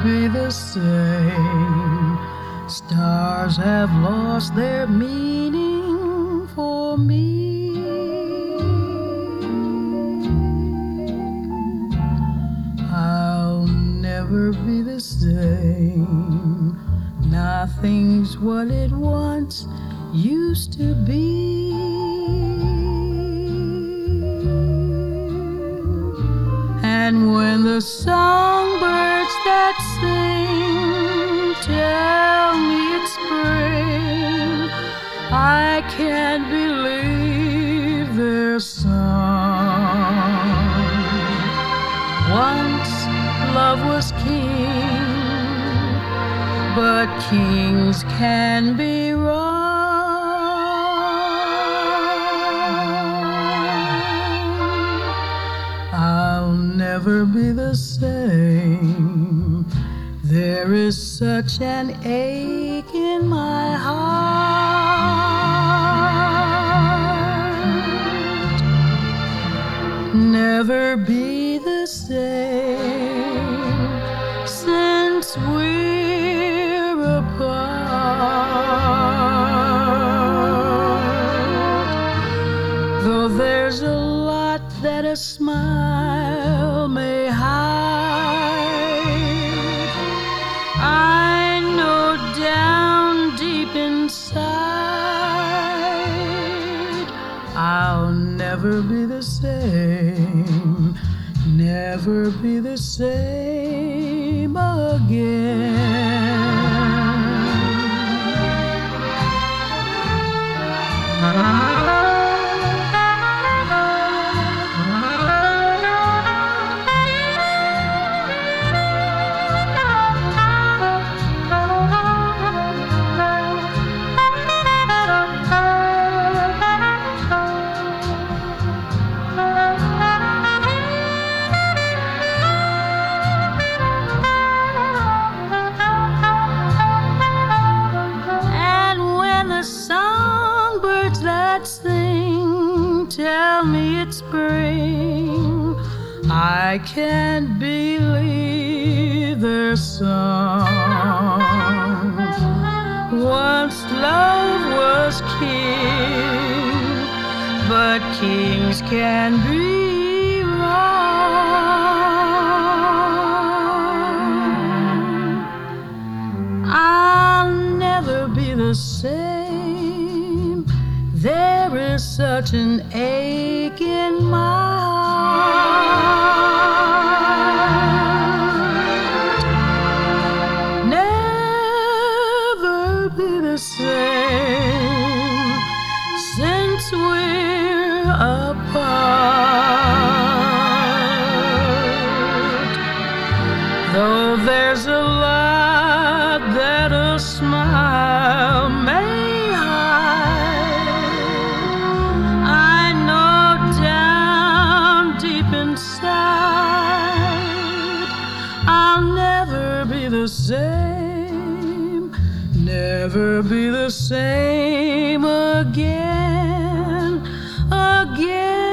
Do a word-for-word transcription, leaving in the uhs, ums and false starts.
be the same. Stars have lost their meaning for me. I'll never be the same. Nothing's what it once used to be. And when the songbirds that sing tell me it's spring, I can't believe their song. Once love was king, but kings can be wrong. I'll never be the same. There is such an ache in my heart. Never be the same since we're apart. Though there's a lot that a smile may hide, I know down deep inside I'll never be the same, never be the same again. Sing, tell me it's spring, I can't believe their song. Once love was king, but kings can be wrong. I'll never be the same. There is such an ache in my heart. Never be the same since we're apart. Though there's a lot that a smile may hide, I'll never be the same, never be the same again, again.